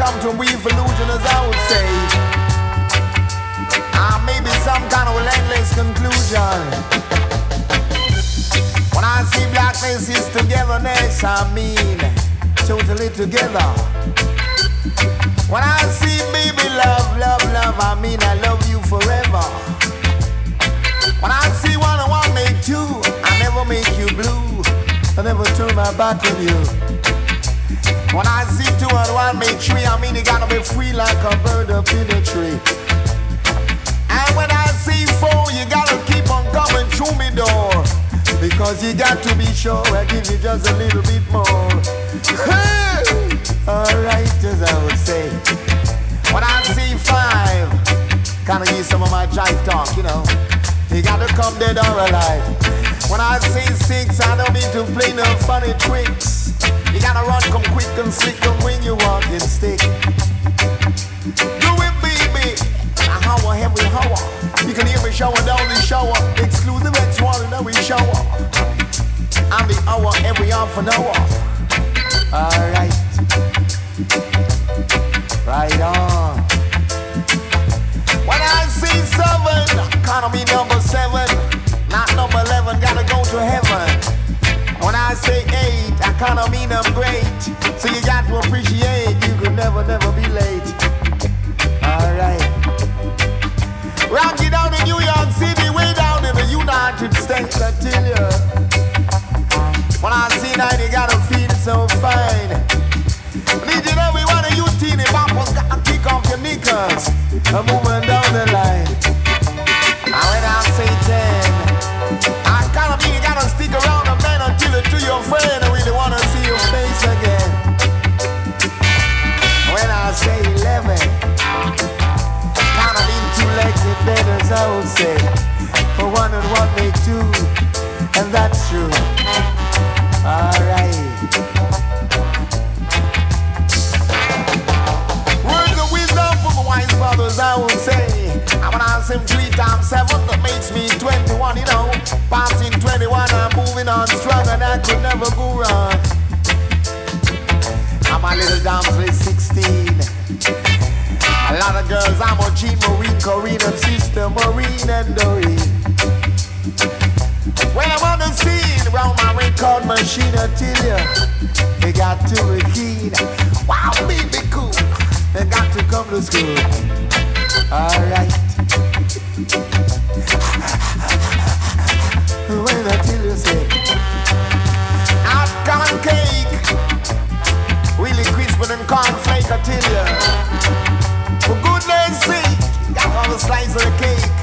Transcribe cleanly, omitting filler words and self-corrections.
come to a brief illusion, as I would say. Maybe some kind of relentless conclusion. When I see blackness is togetherness, I mean totally together. When I see baby love, love, love, I mean I love you forever. When I see one and one make two, I never make you blue. I never turn my back on you. When I see two and one make three, I mean you gotta be free like a bird up in a tree. And when I see four, you gotta keep on coming through me door, because you got to be sure I give you just a little bit more. Hey! Alright, as I would say. When I see five, kinda give some of my jive talk, you know. You gotta come dead or alive. When I see six, I don't mean to play no funny tricks. You gotta run, come quick and slick, and when you walking stick. Do it, baby. A hour, every hour. You can hear me shower down the shower. Exclusive X1 in every shower. And the hour, every half an hour. Alright. Right on. When I see seven, economy number 7, not number 11, gotta go to heaven. When I say 8, economy number great, so you got to appreciate you could never, never be late. Alright. Rocky down in New York City, way down in the United States, I tell you. When I see 9, you gotta feel so fine. Need you know we want a you teeny boppers, gotta kick off your knickers. I'm moving down the line. And when I say 10, I kinda mean you gotta stick around a man until you to your friend. I really wanna see your face again. When I say 11, kinda mean 2 legs in bed, as I would say. For 1 and 1 make 2, and that's true. Alright. Words of wisdom from my wise brothers, I would say. And when I say 3 times 7, that makes me 21, you know. Passing 21, I'm moving on strong, and I could never go wrong. And my little damsel is 16. A lot of girls, I'm a Jean, Maureen, Corinne, and sister Maureen and Doreen. When I'm on the scene, round my record machine, I tell you, they got to be keen. Wow, baby, cool. They got to come to school. Alright. When I tell you, say, hot corn cake, really crisper than cornflake, I tell you. For goodness sake, got all the slice of the cake.